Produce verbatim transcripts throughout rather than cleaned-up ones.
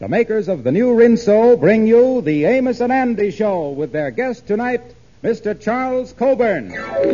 the makers of the new Rinso bring you the Amos and Andy Show with their guest tonight, Mister Charles Coburn.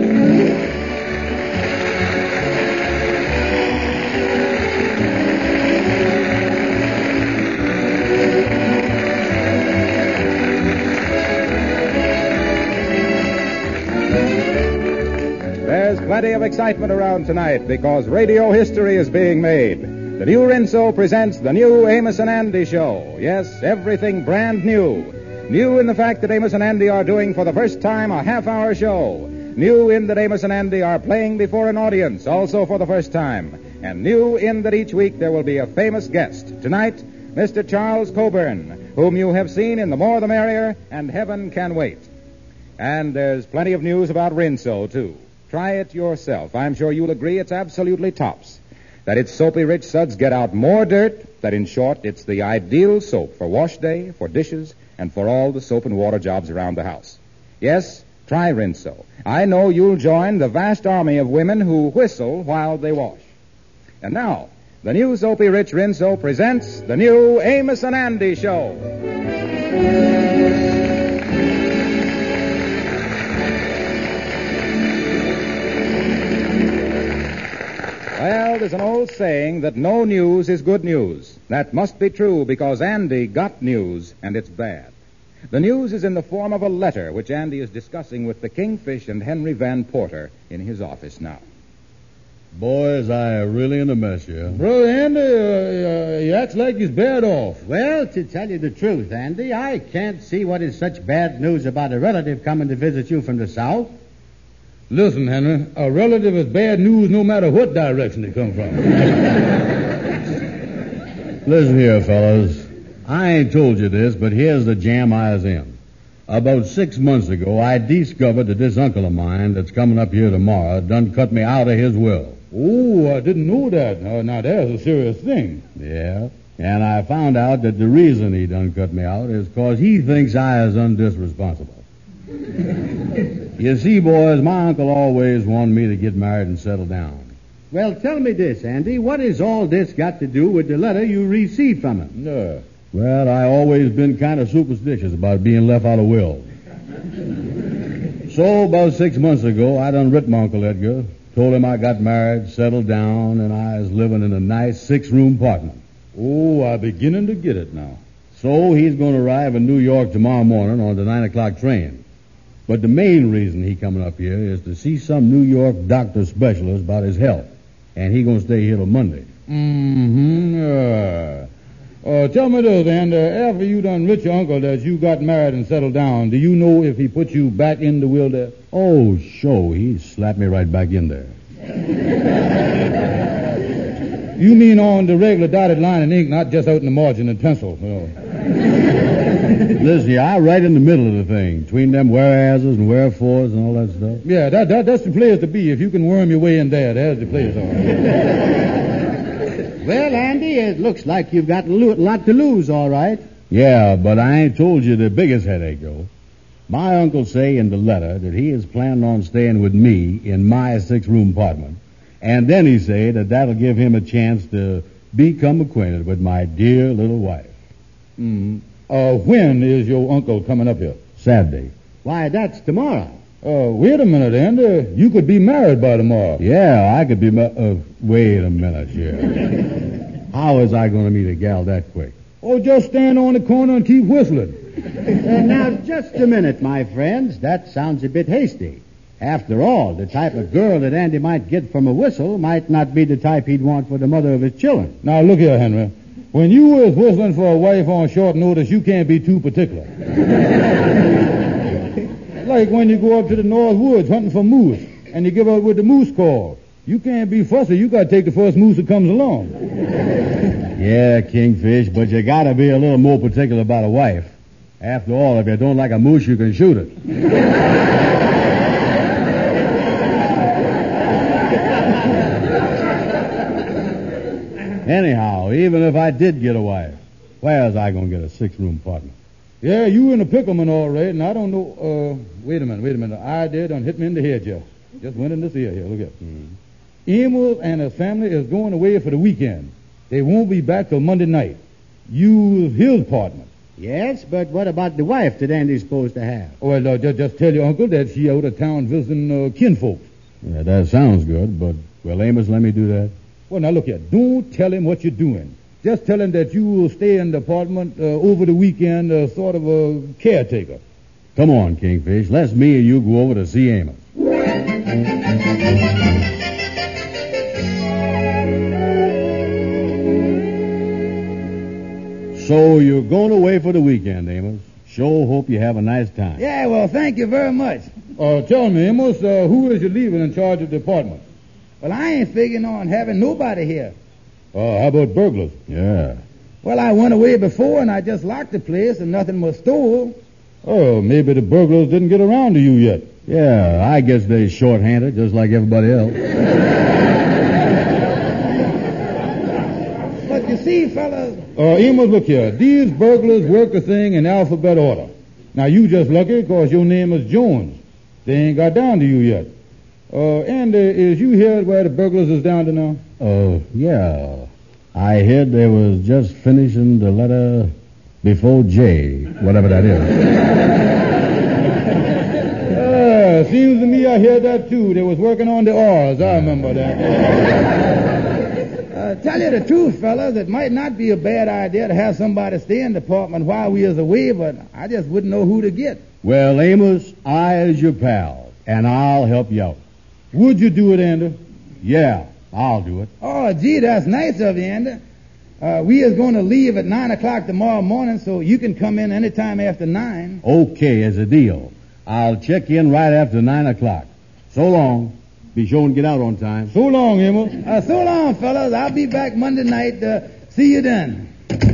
There's plenty of excitement around tonight because radio history is being made. The new Rinso presents the new Amos and Andy Show. Yes, everything brand new. New in the fact that Amos and Andy are doing for the first time a half-hour show. New in that Amos and Andy are playing before an audience, also for the first time. And new in that each week there will be a famous guest. Tonight, Mister Charles Coburn, whom you have seen in The More the Merrier and Heaven Can Wait. And there's plenty of news about Rinso, too. Try it yourself. I'm sure you'll agree it's absolutely tops. That its soapy rich suds get out more dirt, that in short, it's the ideal soap for wash day, for dishes, and for all the soap and water jobs around the house. Yes, try Rinso. I know you'll join the vast army of women who whistle while they wash. And now, the new soapy rich Rinso presents the new Amos and Andy Show. Well, there's an old saying that no news is good news. That must be true because Andy got news, and it's bad. The news is in the form of a letter which Andy is discussing with the Kingfish and Henry Van Porter in his office now. Boys, I am really in a mess here. Brother Andy, uh, uh, he acts like he's bad off. Well, to tell you the truth, Andy, I can't see what is such bad news about a relative coming to visit you from the South. Listen, Henry, a relative is bad news no matter what direction they come from. Listen here, fellas. I ain't told you this, but here's the jam I was in. About six months ago, I discovered that this uncle of mine that's coming up here tomorrow done cut me out of his will. Oh, I didn't know that. Uh, now, that's a serious thing. Yeah, and I found out that the reason he done cut me out is because he thinks I is undisresponsible. You see, boys, my uncle always wanted me to get married and settle down. Well, tell me this, Andy. What has all this got to do with the letter you received from him? No. Well, I always been kind of superstitious about being left out of wills. So, about six months ago, I done writ my Uncle Edgar, told him I got married, settled down, and I was living in a nice six-room apartment. Oh, I'm beginning to get it now. So, he's going to arrive in New York tomorrow morning on the nine o'clock train. But the main reason he coming up here is to see some New York doctor specialist about his health. And he going to stay here till Monday. Mm-hmm. Uh, uh, tell me this, and uh, after you done writ your uncle that you got married and settled down, do you know if he put you back in the will there? Oh, sure. He slapped me right back in there. You mean on the regular dotted line in ink, not just out in the margin in pencil, you know. Listen, I right in the middle of the thing, between them whereases and wherefores and all that stuff. Yeah, that, that that's the place to be. If you can worm your way in there, there's the place. All right. Well, Andy, it looks like you've got a lo- lot to lose, all right. Yeah, but I ain't told you the biggest headache, though. My uncle say in the letter that he is planning on staying with me in my six-room apartment. And then he say that that'll give him a chance to become acquainted with my dear little wife. Mm. Uh, when is your uncle coming up here? Saturday. Why, that's tomorrow. Uh, wait a minute, Andy. You could be married by tomorrow. Yeah, I could be ma- uh, wait a minute here. How is I going to meet a gal that quick? Oh, just stand on the corner and keep whistling. Uh, now, just a minute, my friends. That sounds a bit hasty. After all, the type of girl that Andy might get from a whistle might not be the type he'd want for the mother of his children. Now, look here, Henry. When you was whistling for a wife on short notice, you can't be too particular. Like when you go up to the North Woods hunting for moose, and you give up with the moose call. You can't be fussy. You got to take the first moose that comes along. Yeah, Kingfish, but you got to be a little more particular about a wife. After all, if you don't like a moose, you can shoot it. Anyhow, even if I did get a wife, where's I going to get a six-room apartment? Yeah, you in a pickleman all right, and I don't know... Uh, wait a minute, wait a minute. The idea done hit me in the head, Jeff. Just went in this ear here. Look at mm. Amos and his family is going away for the weekend. They won't be back till Monday night. Use his apartment. Yes, but what about the wife that Andy's supposed to have? Well, uh, just, just tell your uncle that she out of town visiting uh, kinfolks. Yeah, that sounds good, but, well, Amos, let me do that. Well, now look here. Don't tell him what you're doing. Just tell him that you will stay in the apartment uh, over the weekend, uh, sort of a caretaker. Come on, Kingfish. Let's me and you go over to see Amos. So you're going away for the weekend, Amos. Sure hope you have a nice time. Yeah, well, thank you very much. Uh, tell me, Amos, uh, who is you leaving in charge of the apartment? Well, I ain't figuring on having nobody here. Uh, how about burglars? Yeah. Well, I went away before and I just locked the place and nothing was stole. Oh, maybe the burglars didn't get around to you yet. Yeah, I guess they're short-handed, just like everybody else. But you see, fellas... Uh, Amos, look here. These burglars work the thing in alphabet order. Now, you just lucky because your name is Jones. They ain't got down to you yet. Uh, and uh, is you here where the burglars is down to now? Oh, yeah. I heard they was just finishing the letter before J, whatever that is. uh, seems to me I heard that, too. They was working on the R's. I remember that. Uh, tell you the truth, fellas, it might not be a bad idea to have somebody stay in the apartment while we is away, but I just wouldn't know who to get. Well, Amos, I is your pal, and I'll help you out. Would you do it, Andy? Yeah, I'll do it. Oh, gee, that's nice of you, Andy. Uh, we is going to leave at nine o'clock tomorrow morning, so you can come in any time after nine. Okay, as a deal. I'll check in right after nine o'clock. So long. Be sure and get out on time. So long, Amos. Uh, so long, fellas. I'll be back Monday night. Uh, see you then.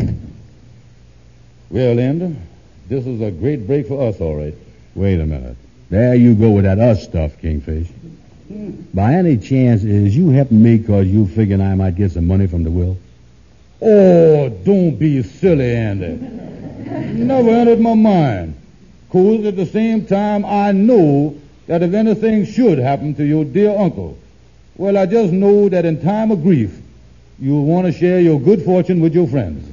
Well, Andy, this is a great break for us, all right. Wait a minute. There you go with that us stuff, Kingfish. By any chance, is you helping me because you figuring I might get some money from the will? Oh, don't be silly, Andy. Never entered my mind. Because at the same time, I know that if anything should happen to your dear uncle, well, I just know that in time of grief, you'll want to share your good fortune with your friends.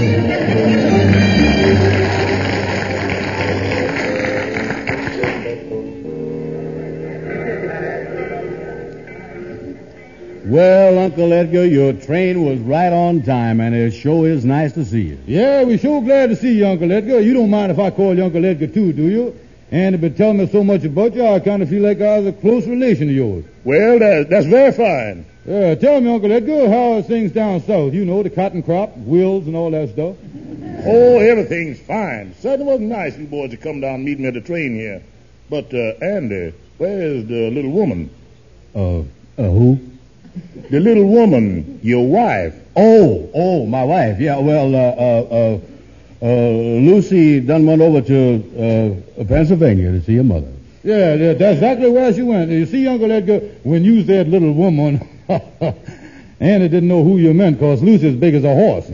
Well, Uncle Edgar, your train was right on time, and it sure is nice to see you. Yeah, we're sure glad to see you, Uncle Edgar. You don't mind if I call you Uncle Edgar, too, do you? And you've been telling me so much about you, I kind of feel like I was a close relation of yours. Well, that, that's very fine. Yeah, tell me, Uncle Edgar, how are things down south? You know, the cotton crop, wills, and all that stuff. Oh, everything's fine. Certainly wasn't nice you boys to come down and meet me at the train here. But, uh, Andy, where's the little woman? Uh, uh, who? The little woman, your wife. Oh, oh, my wife. Yeah, well, uh, uh, uh, uh, Lucy done went over to, uh, Pennsylvania to see her mother. Yeah, yeah, that's exactly where she went. You see, Uncle Edgar, when you said little woman, Andy didn't know who you meant because Lucy's as big as a horse.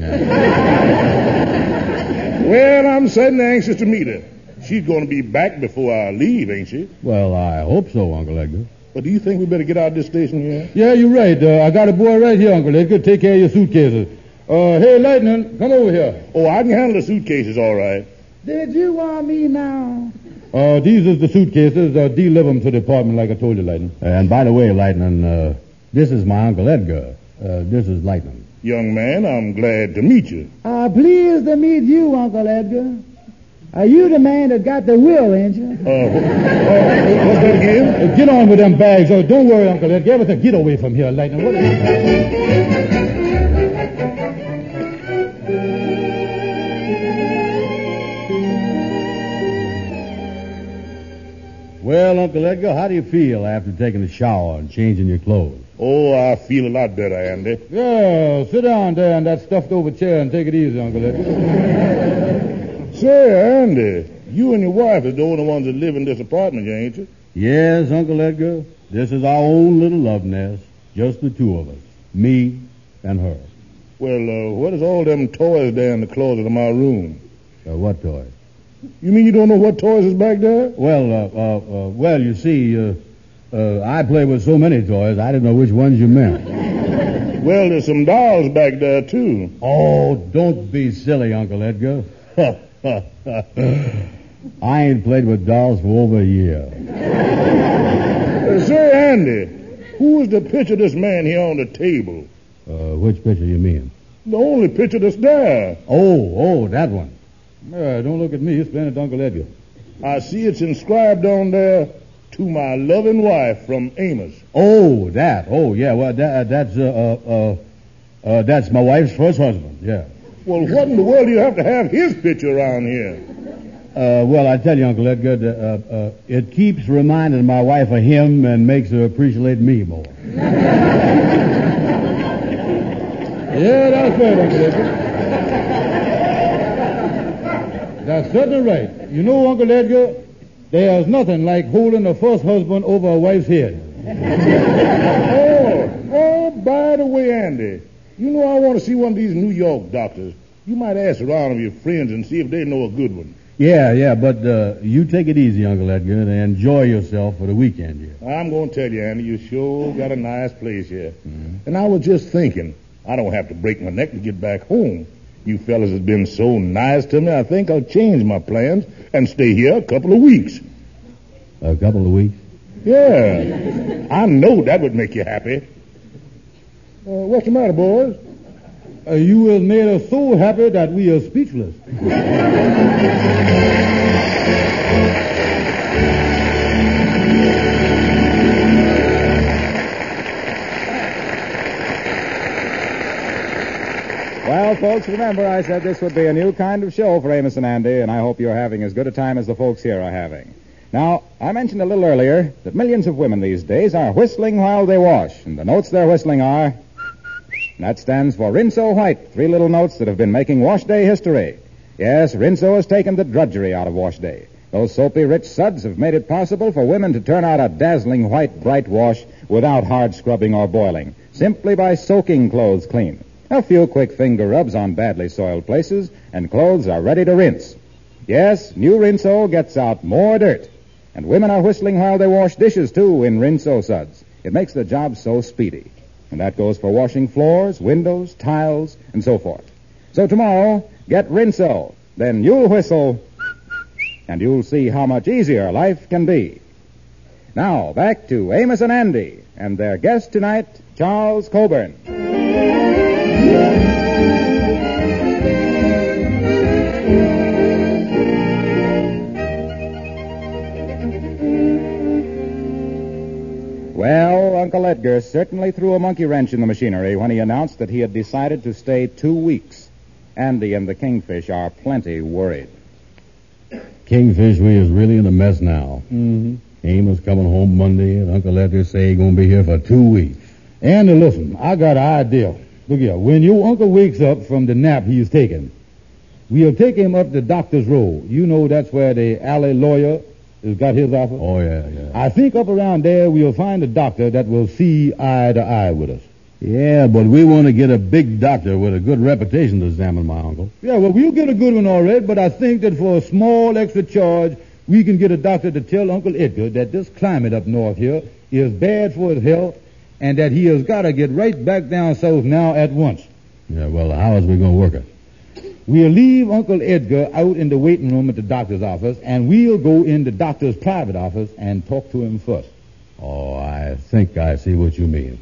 Well, I'm certainly anxious to meet her. She's going to be back before I leave, ain't she? Well, I hope so, Uncle Edgar. But do you think we better get out of this station here? Yeah, you're right. Uh, I got a boy right here, Uncle Edgar. Take care of your suitcases. Uh, hey, Lightning, come over here. Oh, I can handle the suitcases all right. Did you want me now? Uh, these is the suitcases. Uh, deliver them to the apartment like I told you, Lightning. And by the way, Lightning, uh, this is my Uncle Edgar. Uh, this is Lightning. Young man, I'm glad to meet you. Uh, pleased to meet you, Uncle Edgar. Are you the man that got the will, ain't you? Uh, uh, what's that again? Uh, get on with them bags. Oh, don't worry, Uncle Edgar. Everything. Get away from here, Lightning. What Well, Uncle Edgar, how do you feel after taking a shower and changing your clothes? Oh, I feel a lot better, Andy. Yeah, sit down there in that stuffed over chair and take it easy, Uncle Edgar. Say, Andy, you and your wife is the only ones that live in this apartment, ain't you? Yes, Uncle Edgar. This is our own little love nest. Just the two of us. Me and her. Well, uh, what is all them toys there in the closet of my room? Uh, what toys? You mean you don't know what toys is back there? Well, uh, uh, uh, well, you see, uh, uh, I play with so many toys, I didn't know which ones you meant. Well, there's some dolls back there, too. Oh, don't be silly, Uncle Edgar. I ain't played with dolls for over a year. Uh, say, Andy, who is the picture of this man here on the table? Uh, which picture you mean? The only picture that's there. Oh, oh, that one. Uh, don't look at me. Explain it to Uncle Edgar. I see it's inscribed on there, to my loving wife from Amos. Oh, that. Oh, yeah. Well, that, that's uh, uh, uh, uh, that's my wife's first husband. Yeah. Well, what in the world do you have to have his picture around here? Uh, well, I tell you, Uncle Edgar, uh, uh, it keeps reminding my wife of him and makes her appreciate me more. Yeah, that's right, Uncle Edgar. That's certainly right. You know, Uncle Edgar, there's nothing like holding a first husband over a wife's head. oh, oh, by the way, Andy, you know I want to see one of these New York doctors. You might ask around of your friends and see if they know a good one. Yeah, yeah, but uh, you take it easy, Uncle Edgar, and enjoy yourself for the weekend here. I'm going to tell you, Andy, you sure got a nice place here. Mm-hmm. And I was just thinking, I don't have to break my neck to get back home. You fellas have been so nice to me, I think I'll change my plans and stay here a couple of weeks. A couple of weeks? Yeah. I know that would make you happy. Uh, what's the matter, boys? Uh, you have made us so happy that we are speechless. Well, folks, remember I said this would be a new kind of show for Amos and Andy, and I hope you're having as good a time as the folks here are having. Now, I mentioned a little earlier that millions of women these days are whistling while they wash, and the notes they're whistling are... That stands for Rinso White, three little notes that have been making wash day history. Yes, Rinso has taken the drudgery out of wash day. Those soapy, rich suds have made it possible for women to turn out a dazzling white, bright wash without hard scrubbing or boiling, simply by soaking clothes clean. A few quick finger rubs on badly soiled places, and clothes are ready to rinse. Yes, new Rinso gets out more dirt. And women are whistling while they wash dishes, too, in Rinso suds. It makes the job so speedy. And that goes for washing floors, windows, tiles, and so forth. So tomorrow, get Rinso. Then you'll whistle, and you'll see how much easier life can be. Now, back to Amos and Andy, and their guest tonight, Charles Coburn. Well, Uncle Edgar certainly threw a monkey wrench in the machinery when he announced that he had decided to stay two weeks. Andy and the Kingfish are plenty worried. Kingfish, we is really in a mess now. Mm-hmm. Amos coming home Monday, and Uncle Edgar say he gonna be here for two weeks. Andy, listen, I got an idea. Look here, when your uncle wakes up from the nap he's taking, we'll take him up the doctor's road. You know that's where the alley lawyer has got his office. Oh, yeah, yeah. I think up around there we'll find a doctor that will see eye to eye with us. Yeah, but we want to get a big doctor with a good reputation to examine my uncle. Yeah, well, we'll get a good one all right, but I think that for a small extra charge, we can get a doctor to tell Uncle Edgar that this climate up north here is bad for his health and that he has got to get right back down south now at once. Yeah, well, how is we going to work it? We'll leave Uncle Edgar out in the waiting room at the doctor's office, and we'll go in the doctor's private office and talk to him first. Oh, I think I see what you mean.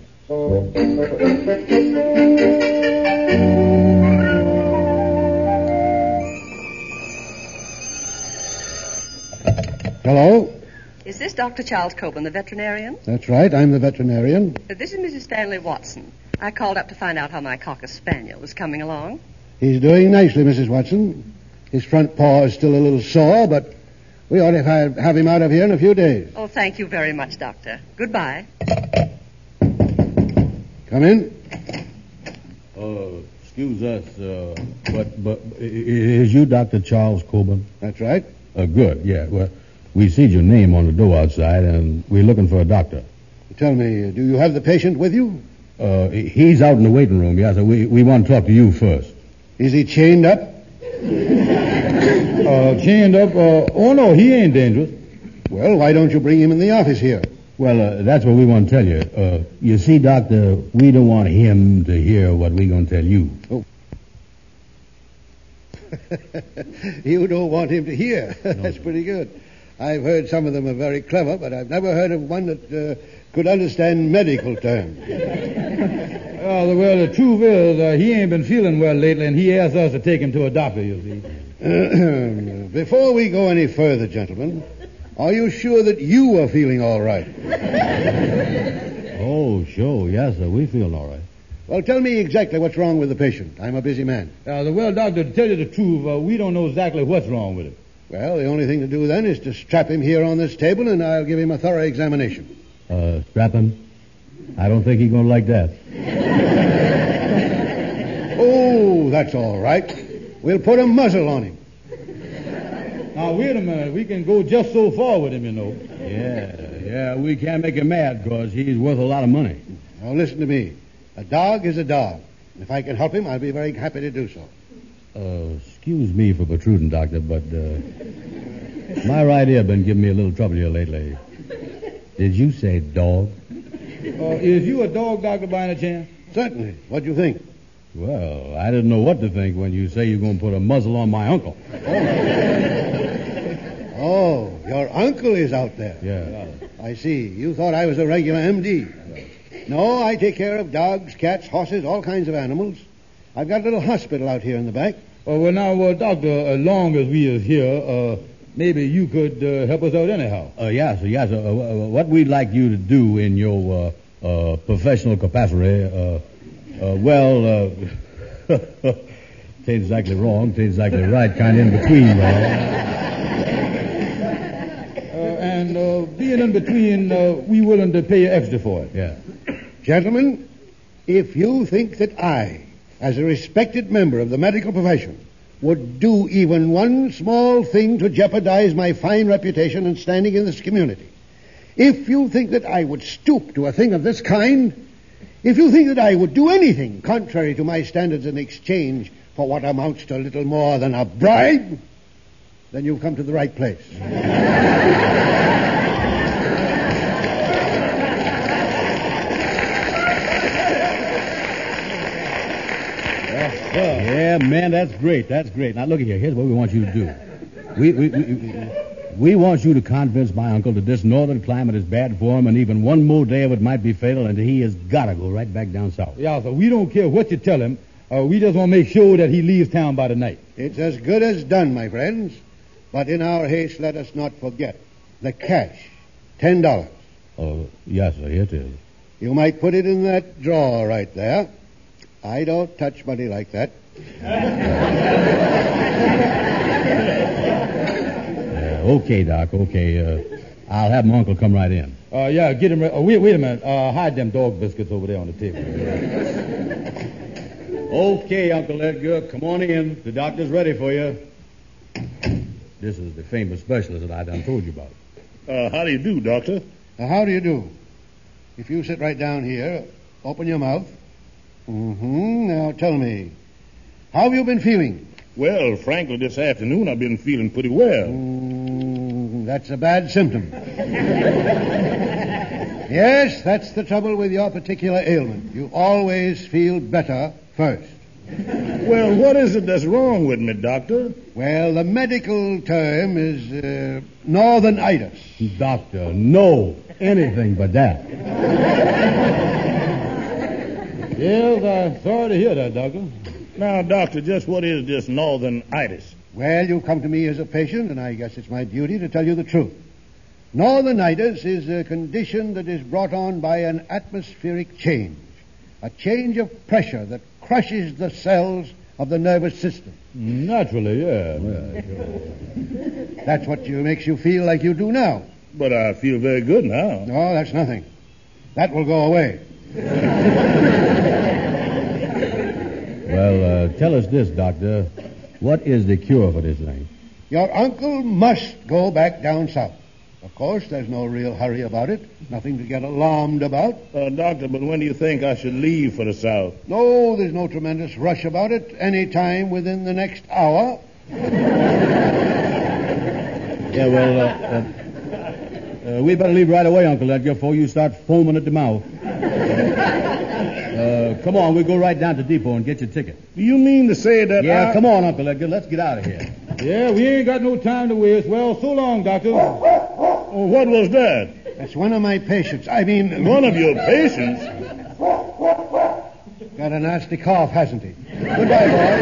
Hello? Is this Doctor Charles Coburn, the veterinarian? That's right. I'm the veterinarian. Uh, This is Missus Stanley Watson. I called up to find out how my Cocker Spaniel was coming along. He's doing nicely, Missus Watson. His front paw is still a little sore, but we ought to have have him out of here in a few days. Oh, thank you very much, Doctor. Goodbye. Come in. Uh, excuse us, uh, but, but i- i- is you Doctor Charles Coburn? That's right. Uh, good, yeah. Well, we see your name on the door outside, and we're looking for a doctor. Tell me, do you have the patient with you? Uh, he's out in the waiting room, yeah, so we, we want to talk to you first. Is he chained up? Uh, chained up? Uh, oh, no, he ain't dangerous. Well, why don't you bring him in the office here? Well, uh, that's what we want to tell you. Uh, you see, Doctor, we don't want him to hear what we're going to tell you. Oh. You don't want him to hear. That's pretty good. I've heard some of them are very clever, but I've never heard of one that uh, could understand medical terms. Oh, well, the truth is, uh, he ain't been feeling well lately, and he asked us to take him to a doctor, you see. Before we go any further, gentlemen, are you sure that you are feeling all right? Oh, sure. Yes, sir. We feel all right. Well, tell me exactly what's wrong with the patient. I'm a busy man. Uh, the well, doctor, to tell you the truth, uh, we don't know exactly what's wrong with him. Well, the only thing to do then is to strap him here on this table, and I'll give him a thorough examination. Uh, strap him? I don't think he's going to like that. Oh, that's all right. We'll put a muzzle on him. Now, wait a minute. We can go just so far with him, you know. Yeah, yeah, we can't make him mad because he's worth a lot of money. Now, listen to me. A dog is a dog. If I can help him, I'll be very happy to do so. Uh, excuse me for protruding, Doctor, but uh, my right ear been giving me a little trouble here lately. Did you say dog? Uh, is you a dog doctor by any chance? Certainly. What do you think? Well, I didn't know what to think when you say you're going to put a muzzle on my uncle. Oh, your uncle is out there. Yeah. I see. You thought I was a regular M D. No, I take care of dogs, cats, horses, all kinds of animals. I've got a little hospital out here in the back. Oh, well, now, uh, doctor, as long as we is here, uh, maybe you could uh, help us out anyhow. Uh, yes, yes. Uh, uh, what we'd like you to do in your uh, uh, professional capacity, uh, uh, well, uh, tain't exactly wrong, tain't exactly right, kind of in between, right? And uh, being in between, uh, we willing to pay extra for it. Yeah. Gentlemen, if you think that I, as a respected member of the medical profession, would do even one small thing to jeopardize my fine reputation and standing in this community, if you think that I would stoop to a thing of this kind, if you think that I would do anything contrary to my standards in exchange for what amounts to little more than a bribe, then you've come to the right place. Yeah, man, that's great. That's great. Now, look here. Here's what we want you to do. We, we, we, we want you to convince my uncle that this northern climate is bad for him, and even one more day of it might be fatal, and he has got to go right back down south. Yeah, so we don't care what you tell him. Uh, we just want to make sure that he leaves town by the night. It's as good as done, my friends. But in our haste, let us not forget the cash. Ten dollars. Oh, yes, sir. Here it is. You might put it in that drawer right there. I don't touch money like that. uh, okay, Doc, okay. Uh, I'll have my uncle come right in. Uh, yeah, get him. Re- oh, wait, wait a minute. Uh, hide them dog biscuits over there on the table. Okay, Uncle Edgar, come on in. The doctor's ready for you. This is the famous specialist that I done told you about. Uh, how do you do, Doctor? Now, how do you do? If you sit right down here, open your mouth. Mm-hmm. Now, tell me, how have you been feeling? Well, frankly, this afternoon I've been feeling pretty well. Mm, that's a bad symptom. Yes, that's the trouble with your particular ailment. You always feel better first. Well, what is it that's wrong with me, Doctor? Well, the medical term is uh, northernitis. Doctor, no, anything but that. Yes, I'm sorry to hear that, Doctor. Now, Doctor, just what is this northernitis? Well, you come to me as a patient, and I guess it's my duty to tell you the truth. Northernitis is a condition that is brought on by an atmospheric change, a change of pressure that crushes the cells of the nervous system. Naturally, yeah. yeah sure. That's what you, makes you feel like you do now. But I feel very good now. No, that's nothing. That will go away. Well, uh, tell us this, Doctor. What is the cure for this thing? Your uncle must go back down south. Of course, there's no real hurry about it. Nothing to get alarmed about. Uh, doctor, but when do you think I should leave for the south? No, there's no tremendous rush about it. Any time within the next hour. Yeah, well, uh, uh, Uh, we better leave right away, Uncle Edgar, before you start foaming at the mouth. Uh, come on, we'll go right down to Depot and get your ticket. Do you mean to say that Yeah, I... come on, Uncle Edgar. Let's get out of here. Yeah, we ain't got no time to waste. Well, so long, Doctor. Oh, what was that? That's one of my patients. I mean... One of your patients? Got a nasty cough, hasn't he? Goodbye, boy.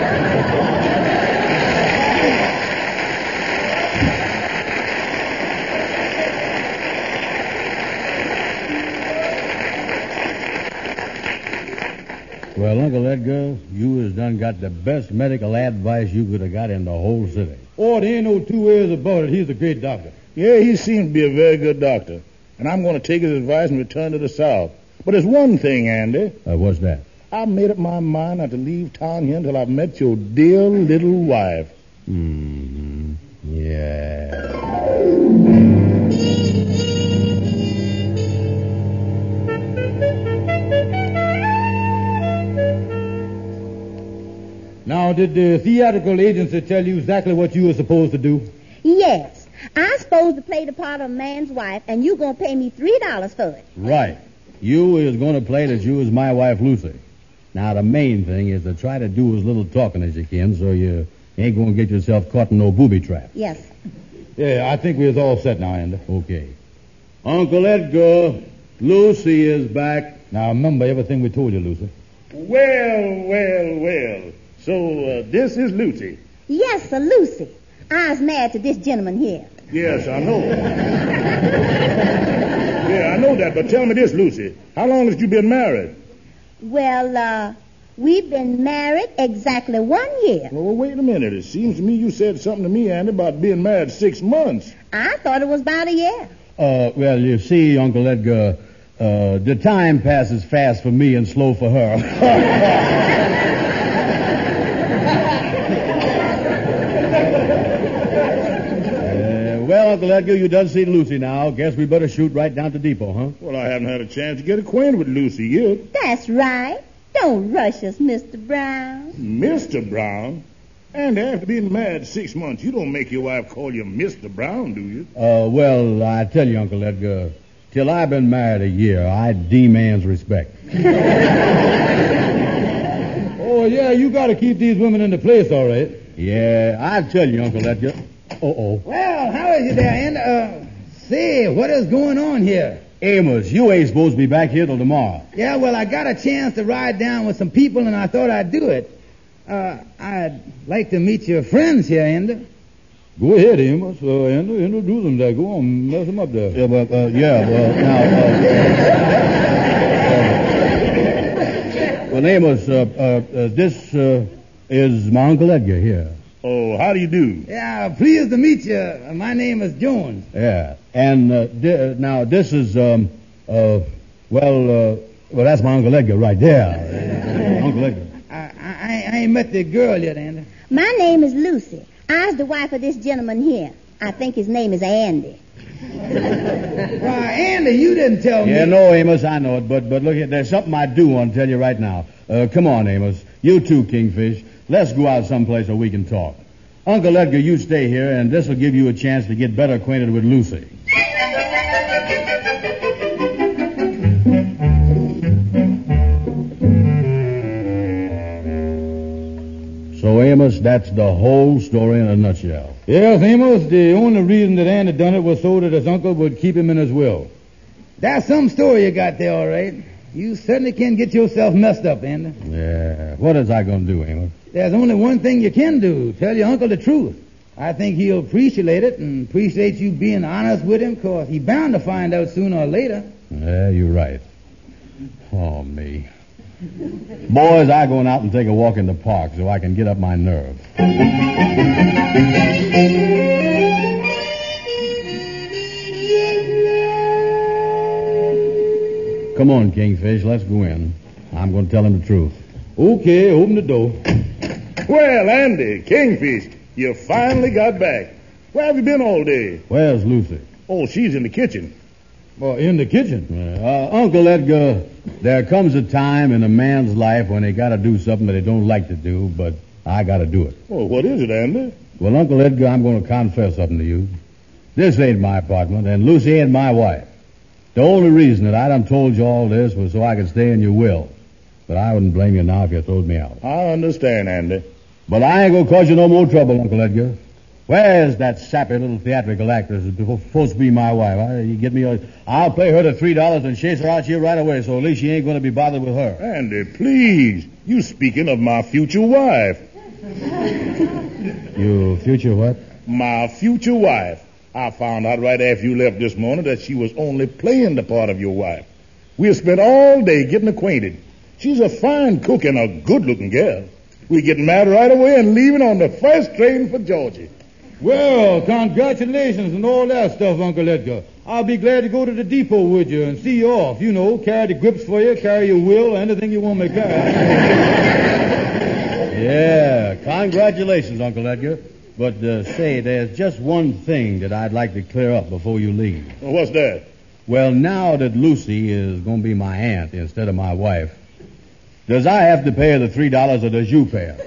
Well, Uncle Edgar, you has done got the best medical advice you could have got in the whole city. Oh, there ain't no two ways about it. He's a great doctor. Yeah, he seems to be a very good doctor. And I'm going to take his advice and return to the South. But there's one thing, Andy. Uh, what's that? I've made up my mind not to leave town here until I've met your dear little wife. Mm-hmm. Yeah. Now, did the theatrical agency tell you exactly what you were supposed to do? Yes. I'm supposed to play the part of a man's wife, and you going to pay me three dollars for it. Right. You is going to play that you is my wife, Lucy. Now, the main thing is to try to do as little talking as you can so you ain't going to get yourself caught in no booby trap. Yes. Yeah, I think we're all set now, Andy. Okay. Uncle Edgar, Lucy is back. Now, remember everything we told you, Lucy. Well, well, well. So, uh, this is Lucy. Yes, sir, Lucy. I was married to this gentleman here. Yes, I know. Yeah, I know that, but tell me this, Lucy. How long has you been married? Well, uh, we've been married exactly one year. Well, wait a minute. It seems to me you said something to me, Andy, about being married six months. I thought it was about a year. Uh, well, you see, Uncle Edgar, uh, the time passes fast for me and slow for her. Well, Uncle Edgar, you done seen Lucy now. Guess we better shoot right down to Depot, huh? Well, I haven't had a chance to get acquainted with Lucy yet. That's right. Don't rush us, Mister Brown. Mister Brown? And after being married six months, you don't make your wife call you Mister Brown, do you? Uh, well, I tell you, Uncle Edgar, till I've been married a year, I demands respect. Oh, yeah, you got to keep these women in the place, all right. Yeah, I tell you, Uncle Edgar. Uh-oh. Well, how is it there, Andy? Uh, say, what is going on here? Amos, you ain't supposed to be back here till tomorrow. Yeah, well, I got a chance to ride down with some people, and I thought I'd do it. Uh, I'd like to meet your friends here, Andy. Go ahead, Amos. Uh, Andy, introduce them there. Go on, mess them up there. Yeah, but, uh, yeah, well, now, uh, uh, well, Amos, uh, uh, uh, this uh, is my Uncle Edgar here. Oh, how do you do? Yeah, pleased to meet you. Uh, my name is Jones. Yeah, and uh, di- now this is, um, uh, well, uh, well, that's my Uncle Edgar right there. Uncle Edgar. I, I, I ain't met the girl yet, Andy. My name is Lucy. I was the wife of this gentleman here. I think his name is Andy. Why, Andy, you didn't tell me. Yeah, no, Amos, I know it, but but look, here, there's something I do want to tell you right now. Uh, come on, Amos. You too, Kingfish. Let's go out someplace where we can talk. Uncle Edgar, you stay here, and this will give you a chance to get better acquainted with Lucy. So, Amos, that's the whole story in a nutshell. Yes, Amos, the only reason that Andy done it was so that his uncle would keep him in his will. That's some story you got there, all right. You certainly can get yourself messed up, Andy. Yeah. What is I going to do, Amos? There's only one thing you can do. Tell your uncle the truth. I think he'll appreciate it and appreciate you being honest with him, because he's bound to find out sooner or later. Yeah, you're right. Oh, me. Boys, I going out and take a walk in the park so I can get up my nerve. Come on, Kingfish, let's go in. I'm going to tell him the truth. Okay, open the door. Well, Andy, Kingfish, you finally got back. Where have you been all day? Where's Lucy? Oh, she's in the kitchen. Well, in the kitchen. Uh, Uncle Edgar, there comes a time in a man's life when he got to do something that he don't like to do, but I got to do it. Oh, what is it, Andy? Well, Uncle Edgar, I'm going to confess something to you. This ain't my apartment, and Lucy ain't my wife. The only reason that I done told you all this was so I could stay in your will. But I wouldn't blame you now if you throwed me out. I understand, Andy. But I ain't gonna cause you no more trouble, Uncle Edgar. Where's that sappy little theatrical actress who's supposed to be my wife? I, you get me? A, I'll pay her the three dollars and chase her out here right away, so at least she ain't gonna be bothered with her. Andy, please. You speaking of my future wife. Your future what? My future wife. I found out right after you left this morning that she was only playing the part of your wife. We have spent all day getting acquainted. She's a fine cook and a good-looking girl. We're getting married right away and leaving on the first train for Georgia. Well, congratulations and all that stuff, Uncle Edgar. I'll be glad to go to the depot with you and see you off. You know, carry the grips for you, carry your will, anything you want me to carry. Yeah, congratulations, Uncle Edgar. But, uh, say, there's just one thing that I'd like to clear up before you leave. Well, what's that? Well, now that Lucy is going to be my aunt instead of my wife, does I have to pay her the three dollars or does you pay her?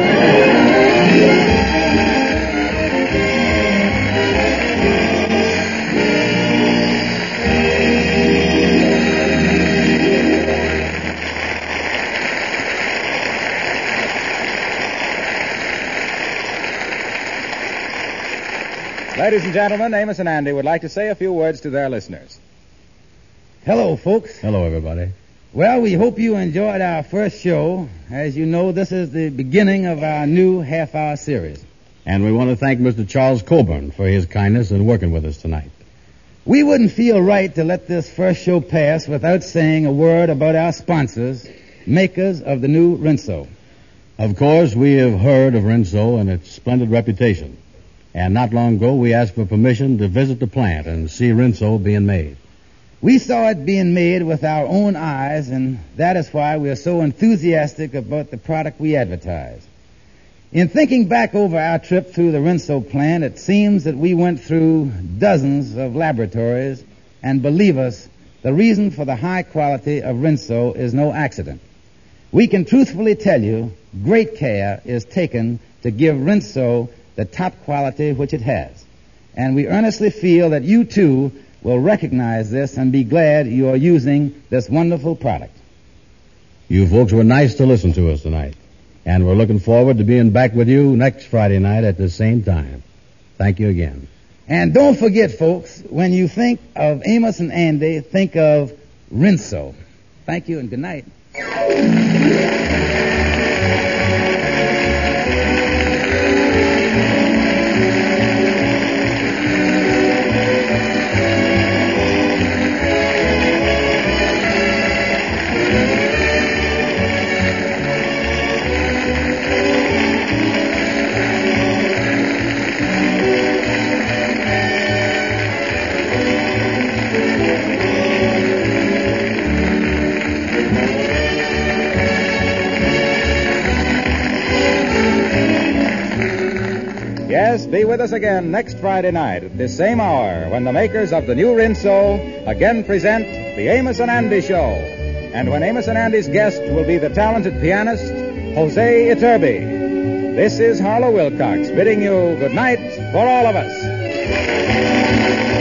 Ladies and gentlemen, Amos and Andy would like to say a few words to their listeners. Hello, folks. Hello, everybody. Well, we hope you enjoyed our first show. As you know, this is the beginning of our new half-hour series. And we want to thank Mister Charles Coburn for his kindness in working with us tonight. We wouldn't feel right to let this first show pass without saying a word about our sponsors, makers of the new Rinso. Of course, we have heard of Rinso and its splendid reputation. And not long ago, we asked for permission to visit the plant and see Rinso being made. We saw it being made with our own eyes, and that is why we are so enthusiastic about the product we advertise. In thinking back over our trip through the Rinso plant, it seems that we went through dozens of laboratories, and believe us, the reason for the high quality of Rinso is no accident. We can truthfully tell you, great care is taken to give Rinso the top quality which it has. And we earnestly feel that you, too, will recognize this and be glad you are using this wonderful product. You folks were nice to listen to us tonight. And we're looking forward to being back with you next Friday night at the same time. Thank you again. And don't forget, folks, when you think of Amos and Andy, think of Rinso. Thank you and good night. Yes, be with us again next Friday night at this same hour when the makers of the new Rinso again present the Amos and Andy Show. And when Amos and Andy's guest will be the talented pianist, Jose Iturbi. This is Harlow Wilcox bidding you good night for all of us.